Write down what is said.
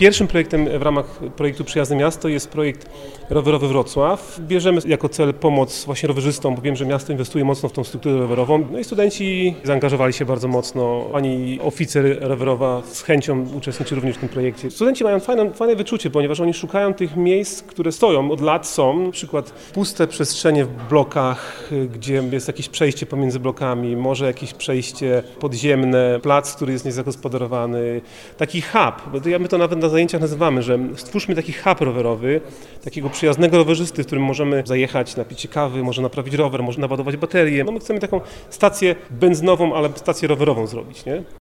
Pierwszym projektem w ramach projektu Przyjazne Miasto jest projekt rowerowy Wrocław. Bierzemy jako cel pomoc właśnie rowerzystom, bo wiem, że miasto inwestuje mocno w tą strukturę rowerową. No i studenci zaangażowali się bardzo mocno. Pani oficer rowerowa z chęcią uczestniczy również w tym projekcie. Studenci mają fajne wyczucie, ponieważ oni szukają tych miejsc, które stoją, od lat są. Na przykład puste przestrzenie w blokach, gdzie jest jakieś przejście pomiędzy blokami, może jakieś przejście podziemne, plac, który jest niezagospodarowany. Taki hub, bo my to nawet na zajęciach nazywamy, że stwórzmy taki hub rowerowy, takiego przyjaznego rowerzysty, w którym możemy zajechać, napić się kawy, może naprawić rower, może naładować baterię. No my chcemy taką stację benzynową, ale stację rowerową zrobić, nie?